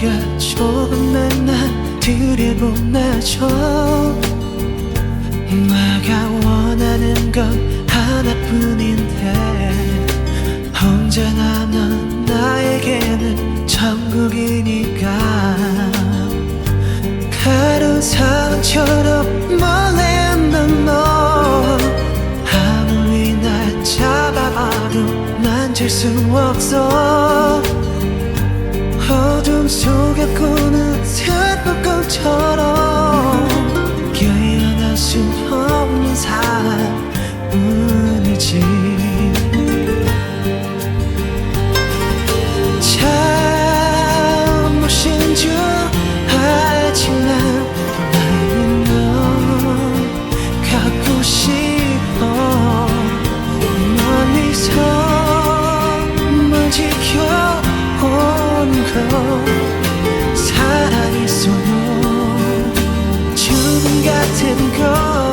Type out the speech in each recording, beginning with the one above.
하루가 조금만 난 들여보내줘. 내가 원하는 건 하나뿐인데 언제나 넌 나에게는 천국이니까. 가른 사랑처럼 멀리 있는 너 아무리 날 잡아봐도 만질 수 없어. 어둠 속에 꾸는 새벽꽃처럼 깨어날 수 없는 사랑뿐이지. 잘못인 줄 알지만 나는 널 갖고 싶어. 멀리서 널 지켜보는 거 사랑했어요. 죽음 같은 거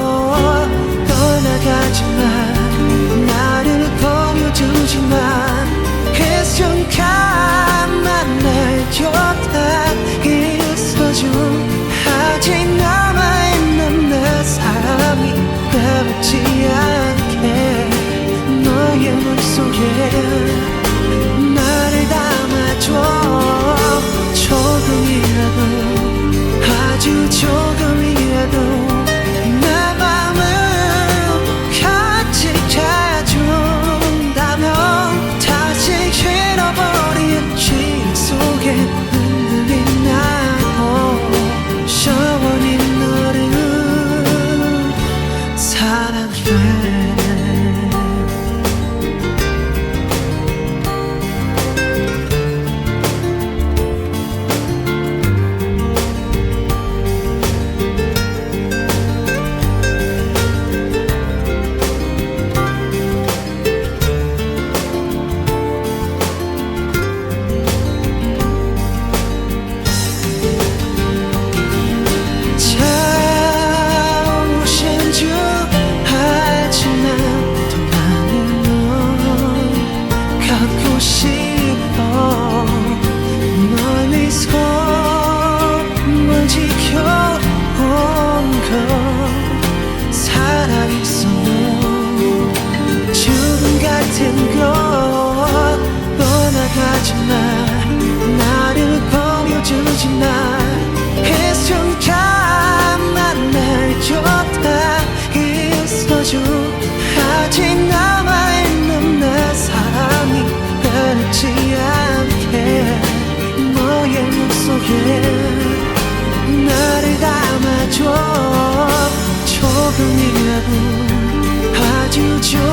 떠나가지만 나를 버려두지만 그 순간만 날 곁에 있어줘. 아직 남아있는 내 사랑이 변하지 않게 너의 머릿속에 나를 담아줘. 조금이라도 아주 조금이라도 내 맘을 같이 해준다면 다시 잃어버린 기억 속에 흔들린 나고 영원히 너를 사랑해. 나를 버려주지 마. 그 순간만 날 곁에 있어줘. 아직 남아있는 내 사랑이 변하지 않게 너의 맘속에 나를 담아줘. 조금이라도 아주